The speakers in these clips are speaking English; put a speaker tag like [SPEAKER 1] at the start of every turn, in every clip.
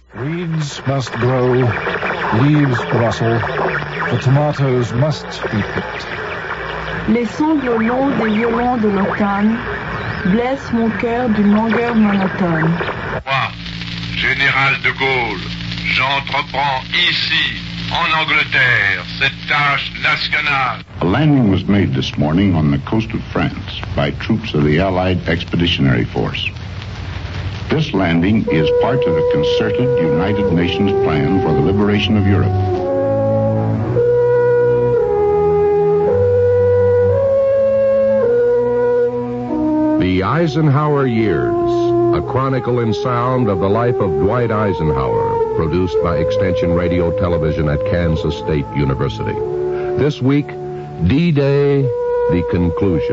[SPEAKER 1] Weeds must grow, leaves rustle, the tomatoes must be picked.
[SPEAKER 2] Les sanglots longs des violons de l'automne blessent mon cœur d'une longueur monotone.
[SPEAKER 3] Moi, général de Gaulle, j'entreprends ici, en Angleterre, cette tâche nationale.
[SPEAKER 4] A landing was made this morning on the coast of France by troops of the Allied Expeditionary Force. This landing is part of a concerted United Nations plan for the liberation of Europe.
[SPEAKER 5] The Eisenhower Years, a chronicle in sound of the life of Dwight Eisenhower, produced by Extension Radio Television at Kansas State University. This week, D-Day, the conclusion.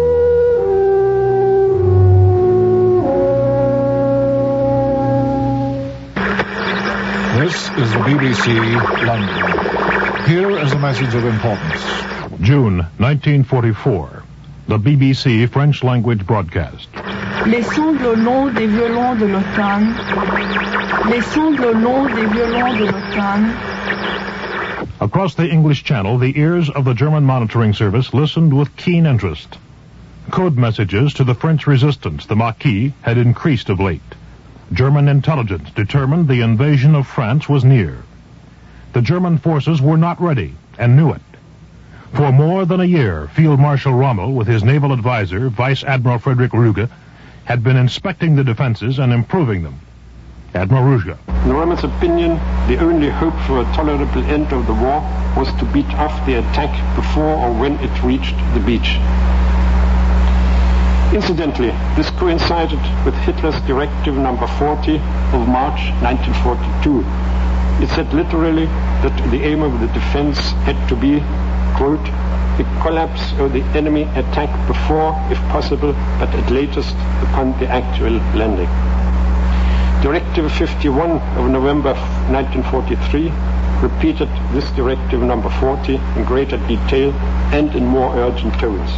[SPEAKER 1] This is the BBC, London. Here is a message of importance.
[SPEAKER 6] June 1944. The BBC French language broadcast.
[SPEAKER 2] Les sanglots longs des violons de l'automne. Les sanglots longs des violons de l'automne.
[SPEAKER 6] Across the English Channel, the ears of the German monitoring service listened with keen interest. Code messages to the French resistance, the Maquis, had increased of late. German intelligence determined the invasion of France was near. The German forces were not ready and knew it. For more than a year, Field Marshal Rommel, with his naval advisor, Vice Admiral Frederick Ruge, had been inspecting the defenses and improving them. Admiral Ruge.
[SPEAKER 7] In Rommel's opinion, the only hope for a tolerable end of the war was to beat off the attack before or when it reached the beach. Incidentally, this coincided with Hitler's Directive Number 40 of March 1942. It said literally that the aim of the defense had to be, quote, the collapse of the enemy attack before, if possible, but at latest upon the actual landing. Directive 51 of November 1943 repeated this Directive Number 40 in greater detail and in more urgent tones.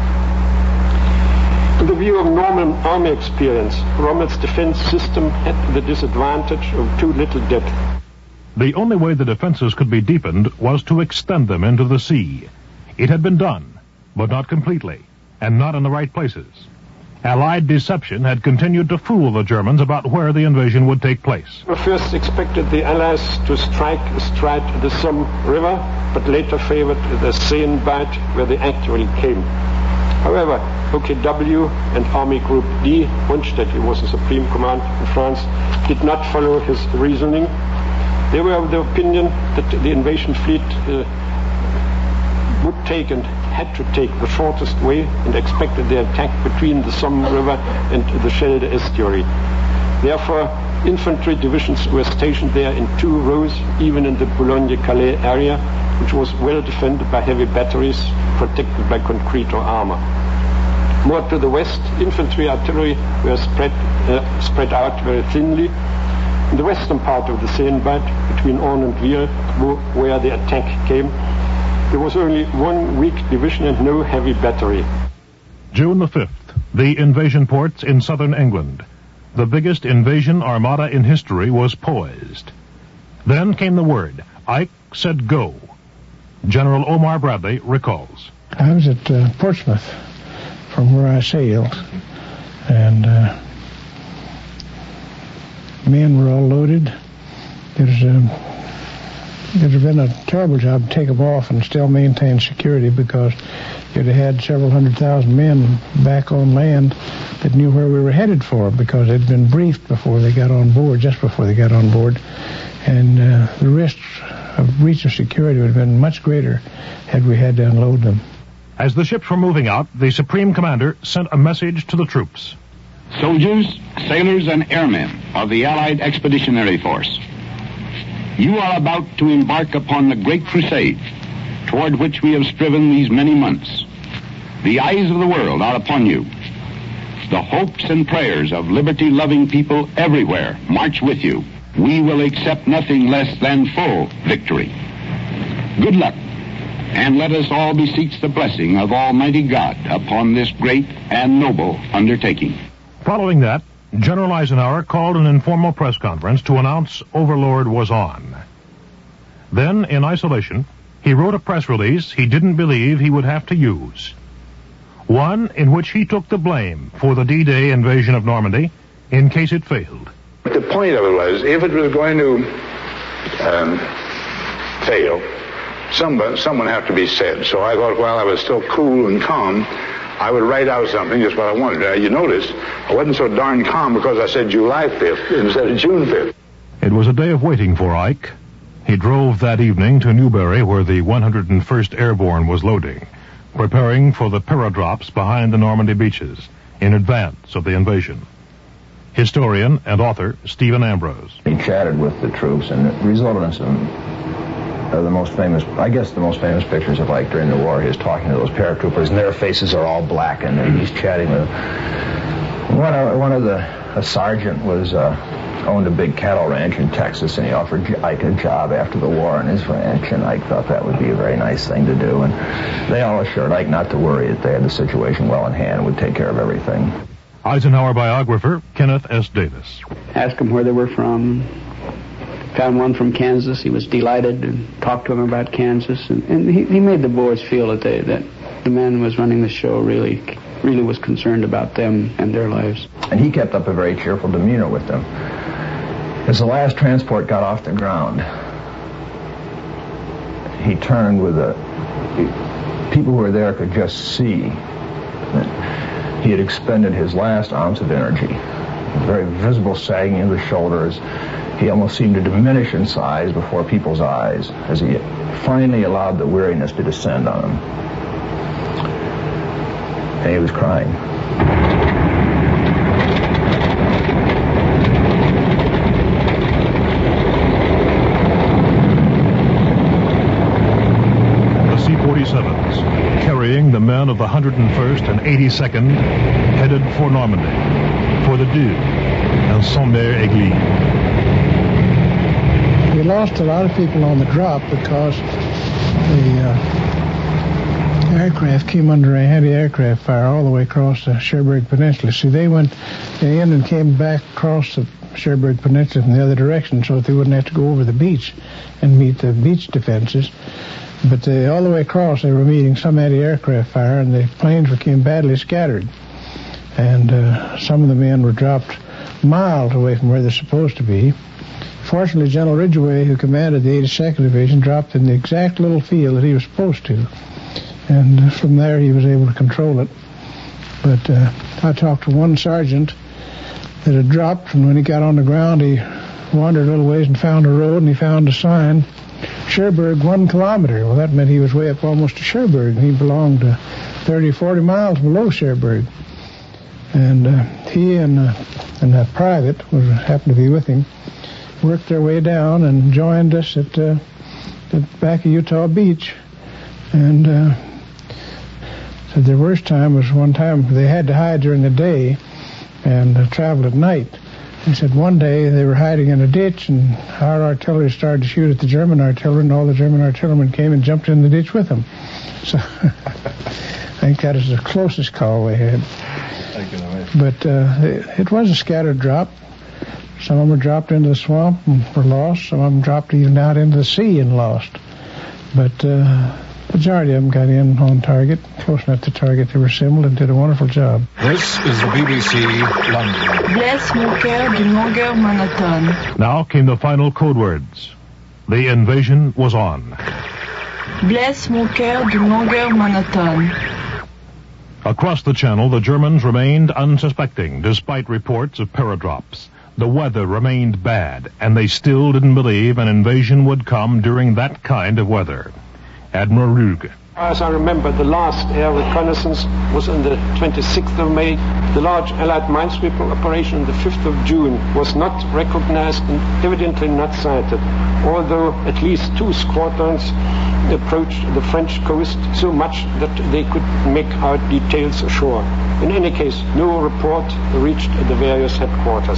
[SPEAKER 7] In the view of normal army experience, Rommel's defense system had the disadvantage of too little depth.
[SPEAKER 6] The only way the defenses could be deepened was to extend them into the sea. It had been done, but not completely, and not in the right places. Allied deception had continued to fool the Germans about where the invasion would take place.
[SPEAKER 7] We first expected the Allies to strike astride the Somme River, but later favored the Seine Bight where they actually came. However, OKW and Army Group D, Rundstedt, who was the supreme command in France, did not follow his reasoning. They were of the opinion that the invasion fleet would take and had to take the shortest way and expected the attack between the Somme River and the Schelde estuary. Therefore, infantry divisions were stationed there in 2 rows, even in the Boulogne-Calais area, which was well defended by heavy batteries, protected by concrete or armor. More to the west, infantry artillery were spread out very thinly. In the western part of the Seine Bight, between Orne and Ville, where the attack came, there was only 1 weak division and no heavy battery.
[SPEAKER 6] June the 5th, the invasion ports in southern England. The biggest invasion armada in history was poised. Then came the word. Ike said go. General Omar Bradley recalls.
[SPEAKER 8] I was at Portsmouth from where I sailed, and men were all loaded. It would have been a terrible job to take them off and still maintain security because you'd have had several 100,000 men back on land that knew where we were headed for because they'd been briefed before they got on board, just before they got on board. And the risk of breach of security would have been much greater had we had to unload them.
[SPEAKER 6] As the ships were moving out, the Supreme Commander sent a message to the troops.
[SPEAKER 9] Soldiers, sailors, and airmen of the Allied Expeditionary Force, you are about to embark upon the great crusade toward which we have striven these many months. The eyes of the world are upon you. The hopes and prayers of liberty-loving people everywhere march with you. We will accept nothing less than full victory. Good luck, and let us all beseech the blessing of Almighty God upon this great and noble undertaking.
[SPEAKER 6] Following that, General Eisenhower called an informal press conference to announce Overlord was on. Then, in isolation, he wrote a press release he didn't believe he would have to use. One in which he took the blame for the D-Day invasion of Normandy in case it failed.
[SPEAKER 10] The point of it was, if it was going to fail, someone had to be said. So I thought, while I was still cool and calm, I would write out something, just what I wanted. You notice, I wasn't so darn calm because I said July 5th instead of June 5th.
[SPEAKER 6] It was a day of waiting for Ike. He drove that evening to Newbury, where the 101st Airborne was loading, preparing for the paradrops behind the Normandy beaches, in advance of the invasion. Historian and author Stephen Ambrose.
[SPEAKER 11] He chatted with the troops, and it resulted in some the most famous pictures of Ike during the war. He was talking to those paratroopers, and their faces are all blackened, and he's chatting with a sergeant owned a big cattle ranch in Texas, and he offered Ike a job after the war on his ranch, and Ike thought that would be a very nice thing to do, and they all assured Ike not to worry, that they had the situation well in hand and would take care of everything.
[SPEAKER 6] Eisenhower biographer Kenneth S. Davis.
[SPEAKER 12] Asked them where they were from. Found one from Kansas. He was delighted and talked to them about Kansas, and he made the boys feel that the man who was running the show really was concerned about them and their lives.
[SPEAKER 11] And he kept up a very cheerful demeanor with them. As the last transport got off the ground, he turned people who were there could just see that he had expended his last ounce of energy. Very visible sagging of the shoulders. He almost seemed to diminish in size before people's eyes as he finally allowed the weariness to descend on him. And he was crying.
[SPEAKER 6] The C-47s, carrying the men of the 101st and 82nd, headed for Normandy, for the Dieu and Saint-Mère-Église.
[SPEAKER 8] We lost a lot of people on the drop because the aircraft came under a heavy aircraft fire all the way across the Cherbourg Peninsula. See, they went in and came back across the Cherbourg Peninsula from the other direction so that they wouldn't have to go over the beach and meet the beach defenses. But all the way across, they were meeting some anti-aircraft fire, and the planes became badly scattered. And some of the men were dropped miles away from where they're supposed to be. Fortunately, General Ridgway, who commanded the 82nd Division, dropped in the exact little field that he was supposed to. And from there, he was able to control it. But I talked to one sergeant that had dropped, and when he got on the ground, he wandered a little ways and found a road, and he found a sign, Cherbourg 1 kilometer. Well, that meant he was way up almost to Cherbourg, and he belonged to 30 or 40 miles below Cherbourg. And he and that private, who happened to be with him, worked their way down and joined us at the back of Utah Beach. And said their worst time was one time they had to hide during the day and travel at night. He said one day they were hiding in a ditch, and our artillery started to shoot at the German artillery, and all the German artillerymen came and jumped in the ditch with them. So I think that is the closest call we had. But it was a scattered drop. Some of them were dropped into the swamp and were lost. Some of them dropped even out into the sea and lost. But the majority of them got in on target, close enough to target. They were assembled and did a wonderful job.
[SPEAKER 1] This is the BBC London.
[SPEAKER 2] Blesse mon cœur d'une longueur monotone.
[SPEAKER 6] Now came the final code words. The invasion was on.
[SPEAKER 2] Blesse mon cœur d'une longueur monotone.
[SPEAKER 6] Across the channel, the Germans remained unsuspecting, despite reports of paradrops. The weather remained bad, and they still didn't believe an invasion would come during that kind of weather. Admiral Rüge.
[SPEAKER 7] As I remember, the last air reconnaissance was on the 26th of May. The large Allied minesweeper operation on the 5th of June was not recognized and evidently not sighted, although at least 2 squadrons approached the French coast so much that they could make out details ashore. In any case, no report reached the various headquarters.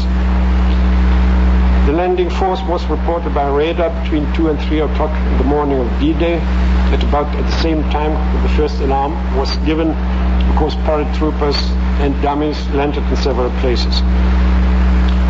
[SPEAKER 7] The landing force was reported by radar between 2 and 3 o'clock in the morning of D-Day. At the same time, the first alarm was given because paratroopers and dummies landed in several places.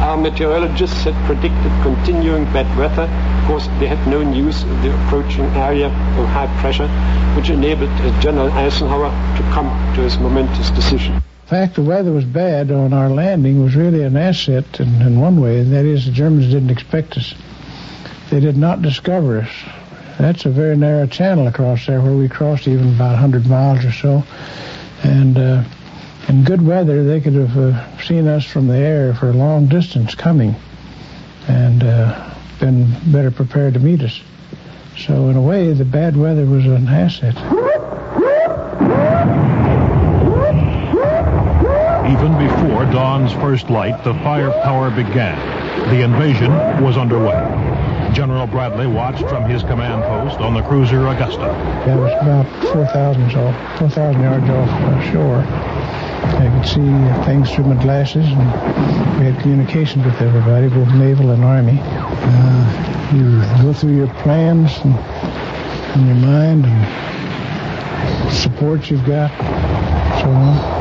[SPEAKER 7] Our meteorologists had predicted continuing bad weather because they had no news of the approaching area of high pressure, which enabled General Eisenhower to come to his momentous decision.
[SPEAKER 8] In fact, the weather was bad on our landing was really an asset in one way, and that is the Germans didn't expect us. They did not discover us. That's a very narrow channel across there where we crossed even about 100 miles or so. And in good weather, they could have seen us from the air for a long distance coming and been better prepared to meet us. So in a way, the bad weather was an asset.
[SPEAKER 6] Even before dawn's first light, the firepower began. The invasion was underway. General Bradley watched from his command post on the cruiser Augusta.
[SPEAKER 8] That was about 4,000 yards off shore. I could see things through my glasses, and we had communications with everybody, both naval and army. You go through your plans in your mind and support you've got, so on.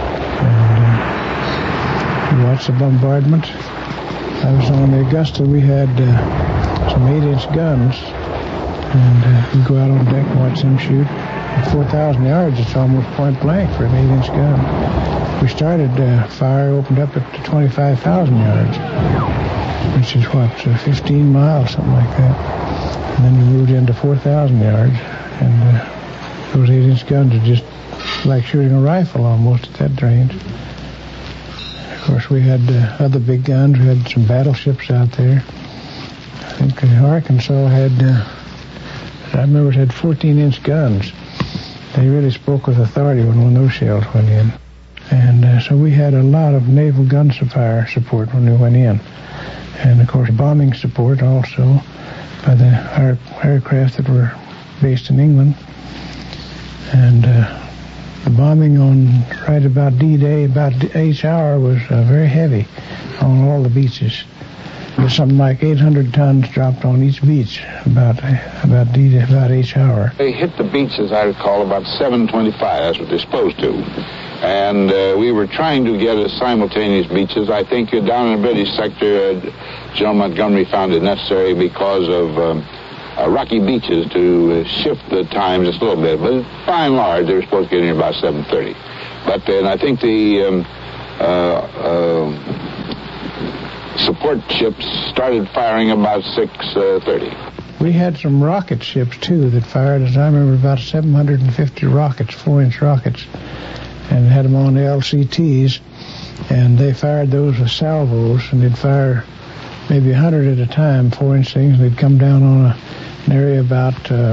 [SPEAKER 8] And you watch the bombardment. I was on the Augusta. We had some 8-inch guns, and you go out on deck and watch them shoot. At 4,000 yards, it's almost point blank for an 8-inch gun. We started fire, opened up at 25,000 yards, which is 15 miles, something like that. And then we moved into 4,000 yards, and those 8-inch guns are just like shooting a rifle almost at that range. Of course, we had other big guns. We had some battleships out there. I think Arkansas had, I remember it had 14-inch guns. They really spoke with authority when one of those shells went in. And so we had a lot of naval gun fire support when we went in. And, of course, bombing support also by the aircraft that were based in England. And the bombing on right about D-Day, about each hour, was very heavy on all the beaches. There's something like 800 tons dropped on each beach about D-Day, about each hour.
[SPEAKER 10] They hit the beach, as I recall, about 7:25. That's what they're supposed to. And we were trying to get a simultaneous beaches. I think down in the British sector, General Montgomery found it necessary because of rocky beaches to shift the times just a little bit. But by and large, they were supposed to get in about 7:30. But then I think the support ships started firing about 6:30.
[SPEAKER 8] We had some rocket ships, too, that fired, as I remember, about 750 rockets, 4-inch rockets, and had them on the LCTs, and they fired those with salvos, and they'd fire maybe 100 at a time, 4-inch things, and they'd come down on an area about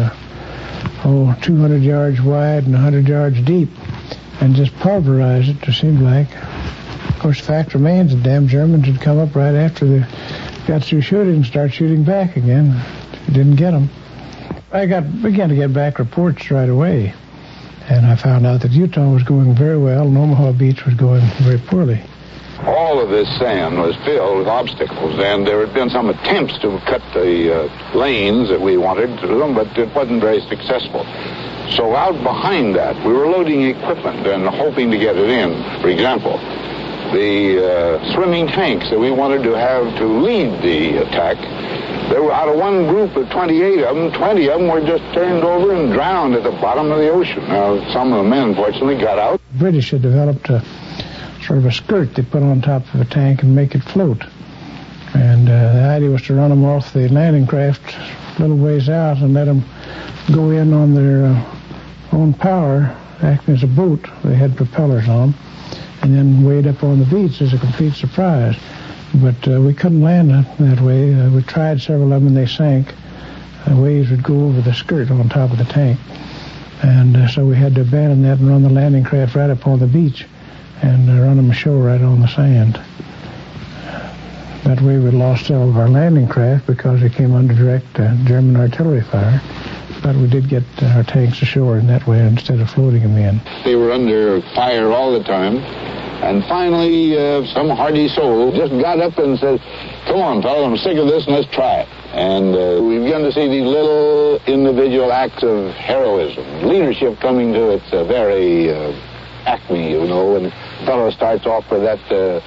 [SPEAKER 8] 200 yards wide and 100 yards deep, and just pulverize it, it seemed like. Of course, the fact remains the damn Germans would come up right after they got through shooting and start shooting back again. We didn't get them. I began to get back reports right away, and I found out that Utah was going very well and Omaha Beach was going very poorly.
[SPEAKER 10] All of this sand was filled with obstacles, and there had been some attempts to cut the lanes that we wanted to them, but it wasn't very successful. So out behind that, we were loading equipment and hoping to get it in. For example, the swimming tanks that we wanted to have to lead the attack, there were, out of one group of 28 of them, 20 of them were just turned over and drowned at the bottom of the ocean. Now, some of the men, fortunately, got out.
[SPEAKER 8] The British had developed a sort of a skirt they put on top of a tank and make it float. And the idea was to run them off the landing craft a little ways out and let them go in on their own power, acting as a boat. They had propellers on, and then wade up on the beach as a complete surprise. But we couldn't land that way. We tried several of them and they sank. The waves would go over the skirt on top of the tank. And so we had to abandon that and run the landing craft right up on the beach and run them ashore right on the sand. That way we lost several of our landing craft because they came under direct German artillery fire. But we did get our tanks ashore in that way instead of floating them in.
[SPEAKER 10] They were under fire all the time. And finally, some hardy soul just got up and said, "Come on, fellas, I'm sick of this, and let's try it." And we've begun to see these little individual acts of heroism, leadership coming to its very acme, you know, and the fellow starts off with that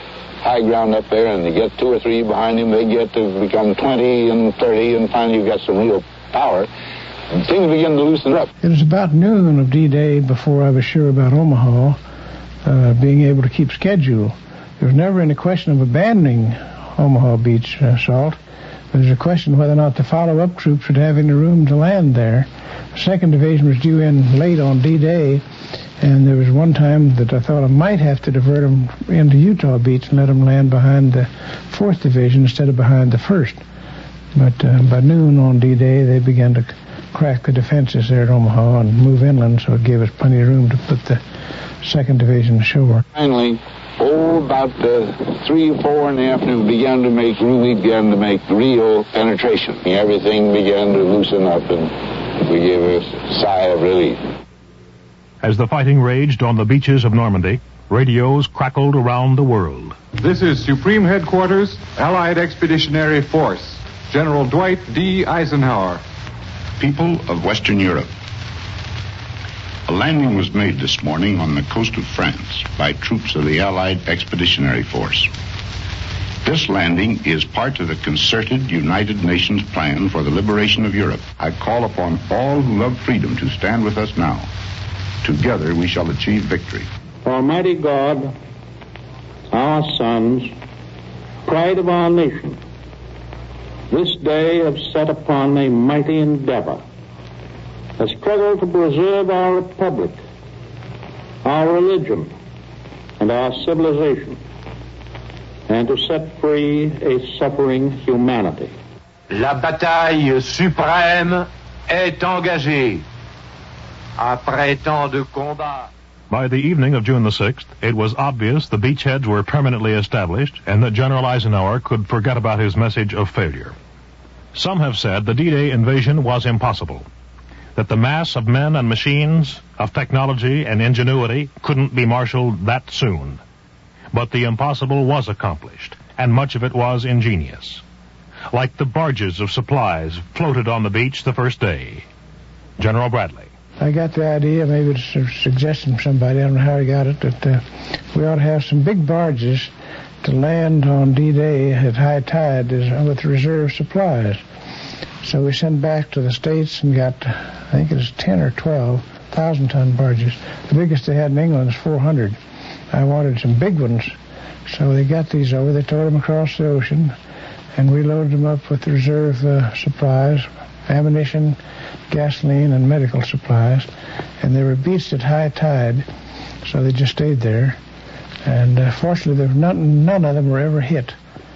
[SPEAKER 10] high ground up there, and you get 2 or 3 behind him, they get to become 20 and 30, and finally you've got some real power. And things begin to loosen up.
[SPEAKER 8] It was about noon of D-Day before I was sure about Omaha being able to keep schedule. There was never any question of abandoning Omaha Beach assault. There was a question whether or not the follow-up troops would have any room to land there. The 2nd Division was due in late on D-Day, and there was one time that I thought I might have to divert them into Utah Beach and let them land behind the 4th Division instead of behind the 1st. But by noon on D-Day, they began to crack the defenses there at Omaha and move inland, so it gave us plenty of room to put the 2nd Division ashore.
[SPEAKER 10] Finally, about 3 or 4 in the afternoon, we began to make real penetration. Everything began to loosen up, and we gave a sigh of relief.
[SPEAKER 6] As the fighting raged on the beaches of Normandy, radios crackled around the world.
[SPEAKER 1] This is Supreme Headquarters, Allied Expeditionary Force, General Dwight D. Eisenhower.
[SPEAKER 4] People of Western Europe. A landing was made this morning on the coast of France by troops of the Allied Expeditionary Force. This landing is part of the concerted United Nations plan for the liberation of Europe. I call upon all who love freedom to stand with us now. Together we shall achieve victory.
[SPEAKER 13] Almighty God, our sons, pride of our nation, this day have set upon a mighty endeavor, a struggle to preserve our republic, our religion, and our civilization, and to set free a suffering humanity.
[SPEAKER 3] La bataille suprême est engagée. Après tant de combats.
[SPEAKER 6] By the evening of June the 6th, it was obvious the beachheads were permanently established and that General Eisenhower could forget about his message of failure. Some have said the D-Day invasion was impossible, that the mass of men and machines, of technology and ingenuity couldn't be marshaled that soon. But the impossible was accomplished, and much of it was ingenious. Like the barges of supplies floated on the beach the first day. General Bradley.
[SPEAKER 8] I got the idea, maybe it's a suggestion from somebody, I don't know how he got it, that we ought to have some big barges to land on D-Day at high tide with reserve supplies. So we sent back to the States and got, I think it was 10 or 12 1,000-ton barges. The biggest they had in England was 400. I wanted some big ones. So they got these over, they towed them across the ocean, and we loaded them up with reserve supplies, ammunition, gasoline, and medical supplies. And they were beached at high tide, so they just stayed there. And fortunately, none of them were ever hit.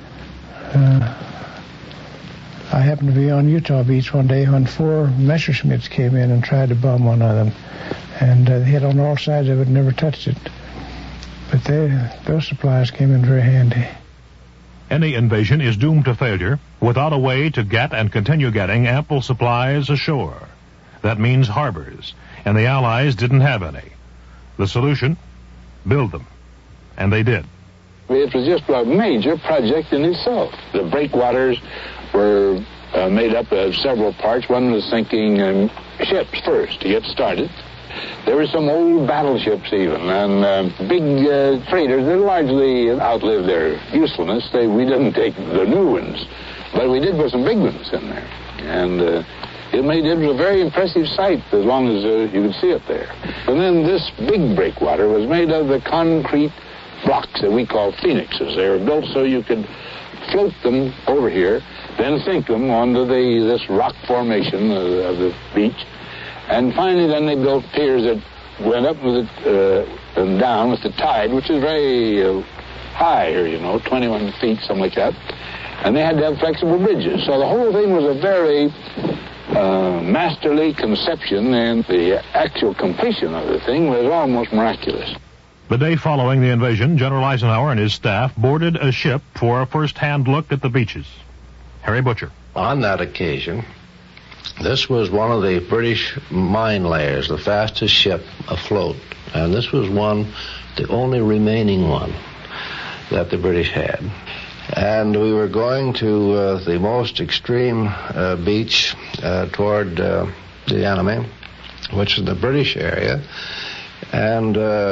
[SPEAKER 8] I happened to be on Utah Beach one day when 4 Messerschmitts came in and tried to bomb one of them. And they hit on all sides of it and never touched it. But those supplies came in very handy.
[SPEAKER 6] Any invasion is doomed to failure without a way to get and continue getting ample supplies ashore. That means harbors, and the Allies didn't have any. The solution? Build them. And they did.
[SPEAKER 10] It was just a major project in itself. The breakwaters were made up of several parts. One was sinking ships first to get started. There were some old battleships even, and big freighters that largely outlived their usefulness. We didn't take the new ones, but we did put some big ones in there. And it was a very impressive sight as long as you could see it there. And then this big breakwater was made of the concrete blocks that we call phoenixes. They were built so you could float them over here, then sink them onto this rock formation of the beach. And finally, then they built piers that went up with it and down with the tide, which is very high here, 21 feet, something like that. And they had to have flexible bridges. So the whole thing was a very masterly conception, and the actual completion of the thing was almost miraculous.
[SPEAKER 6] The day following the invasion, General Eisenhower and his staff boarded a ship for a first-hand look at the beaches. Harry Butcher.
[SPEAKER 14] On that occasion, this was one of the British mine layers, the fastest ship afloat. And this was the only remaining one that the British had. And we were going to the most extreme beach toward the enemy, which is the British area. And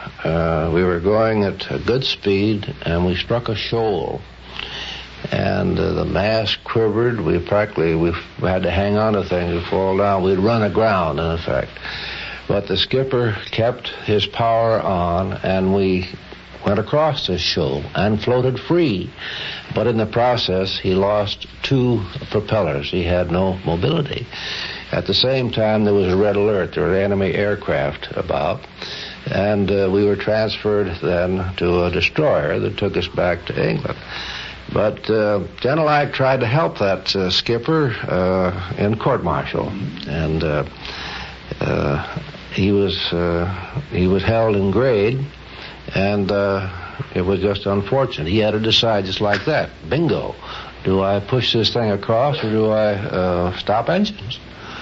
[SPEAKER 14] we were going at a good speed, and we struck a shoal. And the mast quivered. We had to hang on to things to fall down. We'd run aground, in effect. But the skipper kept his power on, and we went across this shoal and floated free. But in the process, he lost 2 propellers. He had no mobility. At the same time, there was a red alert. There were enemy aircraft about. And we were transferred then to a destroyer that took us back to England. But General Ike tried to help that skipper in court-martial. And he was held in grade, and it was just unfortunate. He had to decide just like that. Bingo. Do I push this thing across, or do I stop engines?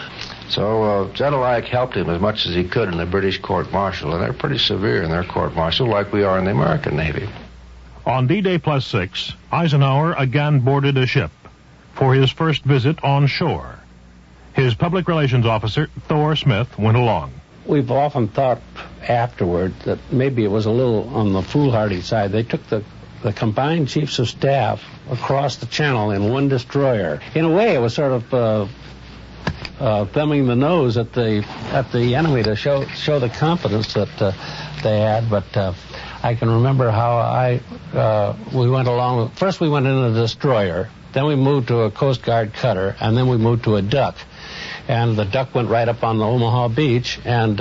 [SPEAKER 14] So General Ike helped him as much as he could in the British court-martial, and they're pretty severe in their court-martial, like we are in the American Navy.
[SPEAKER 6] On D-Day +6, Eisenhower again boarded a ship for his first visit on shore. His public relations officer, Thor Smith, went along.
[SPEAKER 15] We've often thought afterward that maybe it was a little on the foolhardy side. They took the combined chiefs of staff across the channel in one destroyer. In a way, it was sort of thumbing the nose at the enemy to show the confidence that they had. But I can remember how we went along. First, we went in a destroyer. Then we moved to a Coast Guard cutter, and then we moved to a duck. And the duck went right up on the Omaha beach, and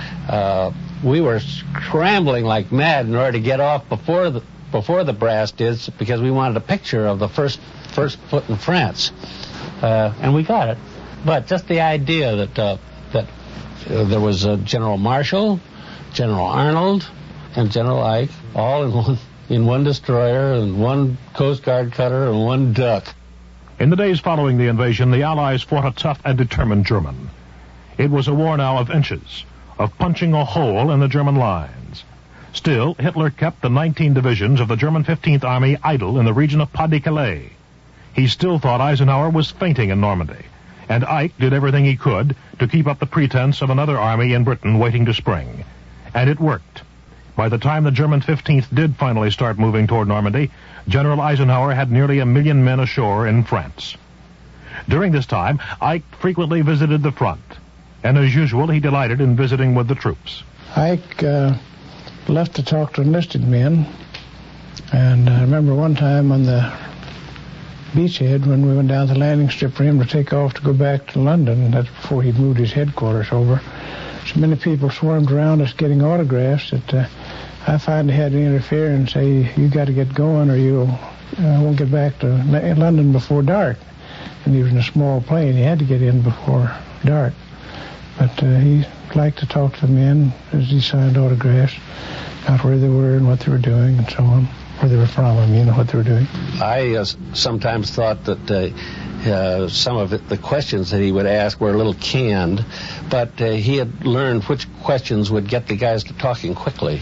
[SPEAKER 15] we were scrambling like mad in order to get off before the brass did, because we wanted a picture of the first foot in France, and we got it. But just the idea that there was General Marshall, General Arnold, and General Ike all in one destroyer and one Coast Guard cutter and one duck.
[SPEAKER 6] In the days following the invasion, the Allies fought a tough and determined German. It was a war now of inches, of punching a hole in the German lines. Still, Hitler kept the 19 divisions of the German 15th Army idle in the region of Pas-de-Calais. He still thought Eisenhower was fainting in Normandy, and Ike did everything he could to keep up the pretense of another army in Britain waiting to spring. And it worked. By the time the German 15th did finally start moving toward Normandy, General Eisenhower had nearly 1 million men ashore in France. During this time, Ike frequently visited the front, and as usual, he delighted in visiting with the troops.
[SPEAKER 8] Ike left to talk to enlisted men, and I remember one time on the beachhead when we went down the landing strip for him to take off to go back to London. That's before he'd moved his headquarters over. So many people swarmed around us getting autographs that I finally had to interfere and say, you got to get going or you won't get back to London before dark. And he was in a small plane. He had to get in before dark. But he liked to talk to the men as he signed autographs, about where they were and what they were doing and so on, where they were from, what they were doing.
[SPEAKER 15] I sometimes thought that some of the questions that he would ask were a little canned, but he had learned which questions would get the guys to talking quickly.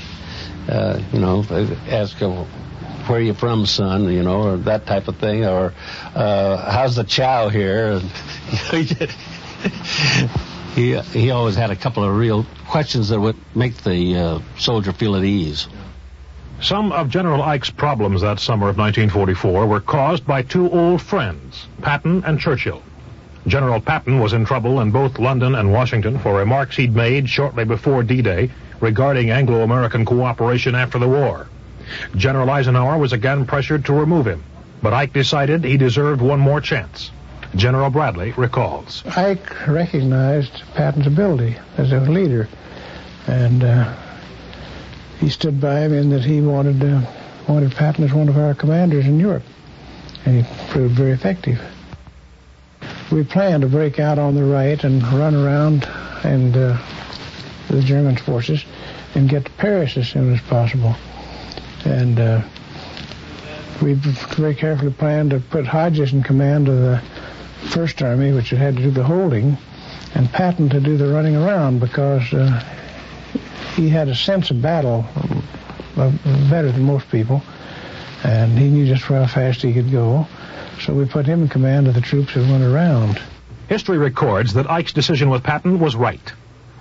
[SPEAKER 15] Ask him, where are you from, son, or that type of thing, or how's the chow here? And, he always had a couple of real questions that would make the soldier feel at ease.
[SPEAKER 6] Some of General Ike's problems that summer of 1944 were caused by 2 old friends, Patton and Churchill. General Patton was in trouble in both London and Washington for remarks he'd made shortly before D-Day regarding Anglo-American cooperation after the war. General Eisenhower was again pressured to remove him, but Ike decided he deserved one more chance. General Bradley recalls.
[SPEAKER 8] Ike recognized Patton's ability as a leader, and he stood by him in that he wanted Patton as one of our commanders in Europe, and he proved very effective. We planned to break out on the right and run around and the German forces and get to Paris as soon as possible. And we very carefully planned to put Hodges in command of the First Army, which had to do the holding, and Patton to do the running around, because he had a sense of battle better than most people, and he knew just how fast he could go. So we put him in command of the troops that went around.
[SPEAKER 6] History records that Ike's decision with Patton was right.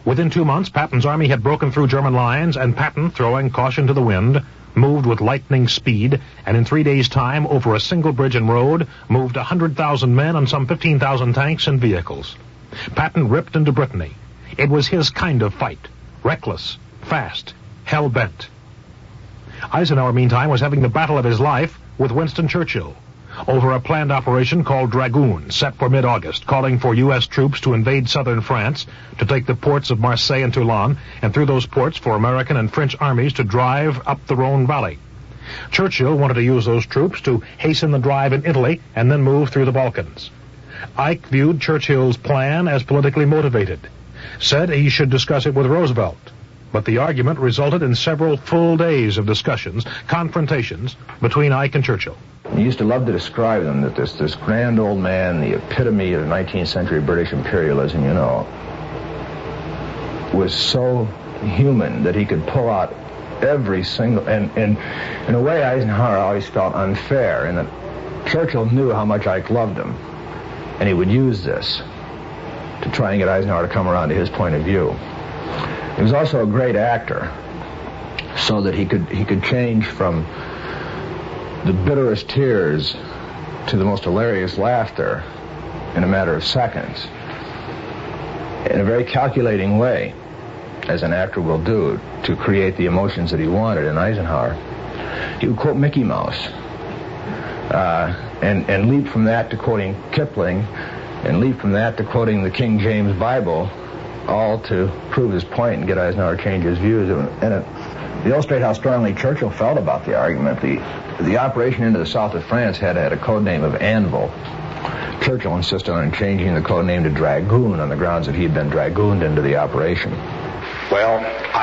[SPEAKER 6] Within 2 months, Patton's army had broken through German lines, and Patton, throwing caution to the wind, moved with lightning speed, and in 3 days' time, over a single bridge and road, moved 100,000 men and some 15,000 tanks and vehicles. Patton ripped into Brittany. It was his kind of fight. Reckless, fast, hell-bent. Eisenhower, meantime, was having the battle of his life with Winston Churchill over a planned operation called Dragoon, set for mid-August, calling for U.S. troops to invade southern France, to take the ports of Marseille and Toulon, and through those ports for American and French armies to drive up the Rhone Valley. Churchill wanted to use those troops to hasten the drive in Italy and then move through the Balkans. Ike viewed Churchill's plan as politically motivated, said he should discuss it with Roosevelt. But the argument resulted in several full days of discussions, confrontations, between Ike and Churchill.
[SPEAKER 11] He used to love to describe them, that this grand old man, the epitome of 19th century British imperialism, you know, was so human that he could pull out every single... And in a way, Eisenhower always felt unfair, in that Churchill knew how much Ike loved him, and he would use this to try and get Eisenhower to come around to his point of view. He was also a great actor, so that he could change from the bitterest tears to the most hilarious laughter in a matter of seconds, in a very calculating way, as an actor will do, to create the emotions that he wanted in Eisenhower. He would quote Mickey Mouse, and leap from that to quoting Kipling, and leap from that to quoting the King James Bible, all to prove his point and get Eisenhower to change his views. And to illustrate how strongly Churchill felt about the argument, the operation into the south of France had a code name of Anvil. Churchill insisted on changing the code name to Dragoon on the grounds that he had been dragooned into the operation.
[SPEAKER 10] Well,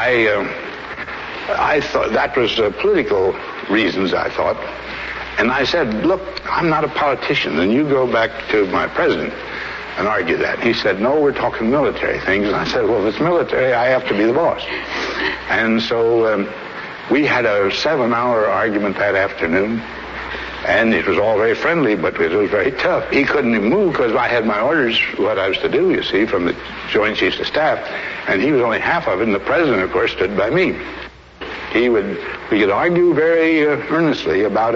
[SPEAKER 10] I thought that was political reasons, I thought. And I said, look, I'm not a politician, and you go back to my president and argue that. He said, no, we're talking military things. And I said, well, if it's military, I have to be the boss. And so we had a 7-hour argument that afternoon, and it was all very friendly, but it was very tough. He couldn't even move because I had my orders, what I was to do, you see, from the Joint Chiefs of Staff, and he was only half of it, and the president, of course, stood by me. We could argue very earnestly about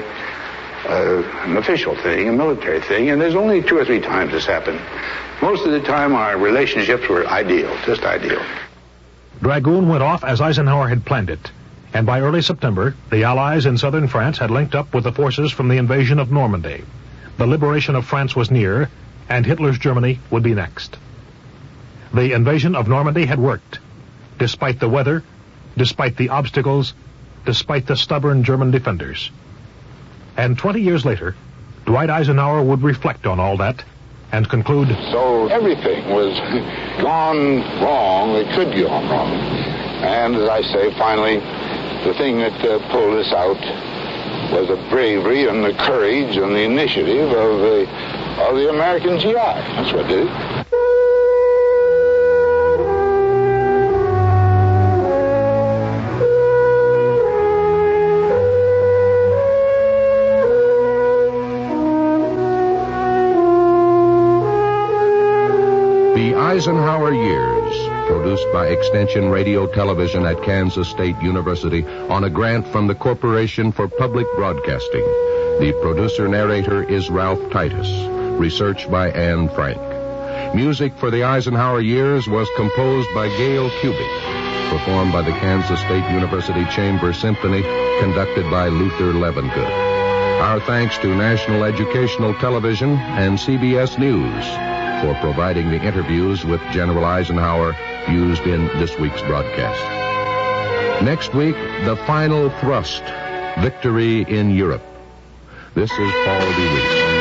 [SPEAKER 10] an official thing, a military thing, and there's only 2 or 3 times this happened. Most of the time, our relationships were ideal, just ideal.
[SPEAKER 6] Dragoon went off as Eisenhower had planned it, and by early September, the Allies in southern France had linked up with the forces from the invasion of Normandy. The liberation of France was near, and Hitler's Germany would be next. The invasion of Normandy had worked, despite the weather, despite the obstacles, despite the stubborn German defenders. And 20 years later, Dwight Eisenhower would reflect on all that and conclude,
[SPEAKER 10] so everything was gone wrong. It could go wrong. And as I say, finally, the thing that pulled us out was the bravery and the courage and the initiative of the American GI. That's what did it.
[SPEAKER 5] Eisenhower Years, produced by Extension Radio Television at Kansas State University on a grant from the Corporation for Public Broadcasting. The producer-narrator is Ralph Titus. Research by Anne Frank. Music for the Eisenhower Years was composed by Gail Kubick, performed by the Kansas State University Chamber Symphony, conducted by Luther Levengood. Our thanks to National Educational Television and CBS News for providing the interviews with General Eisenhower used in this week's broadcast. Next week, the final thrust, victory in Europe. This is Paul D. Reese.